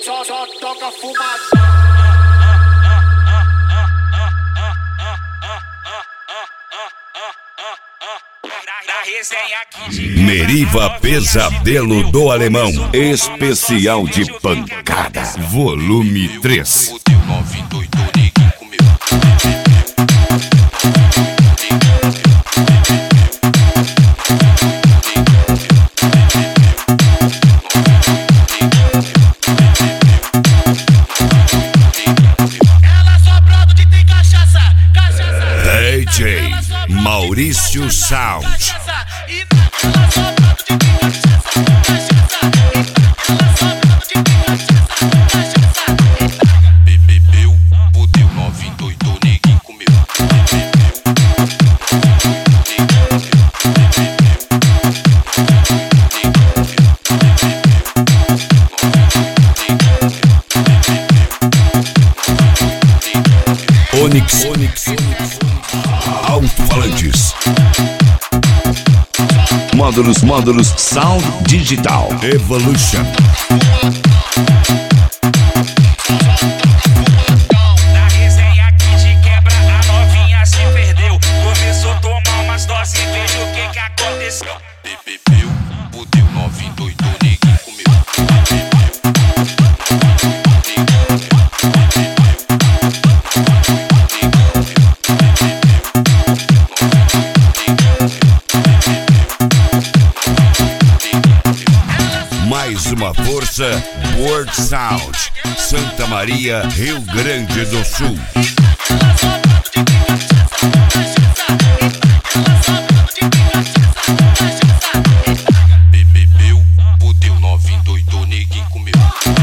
só toca fumaça. Meriva Pesadelo do Alemão, especial de pancada, volume 3. DJ Maurício Sound. Bebeu, fudeu, novinho doido, neguinho comeu. Onyx Alto-falantes. Módulos Sound Digital Evolution. Na resenha que te quebra, a novinha se perdeu. Começou a tomar umas doses e veja o que aconteceu. Bebeu, fudeu, novinho doido, neguinho comeu. Mais uma força, World Sound, Santa Maria, Rio Grande do Sul. Bebeu, fudeu, novinho doido, neguinho comeu.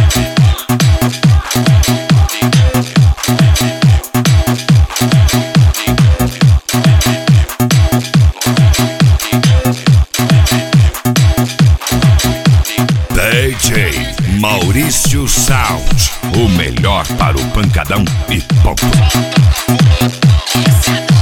DJ Maurício Sound, o melhor para o pancadão e ponto.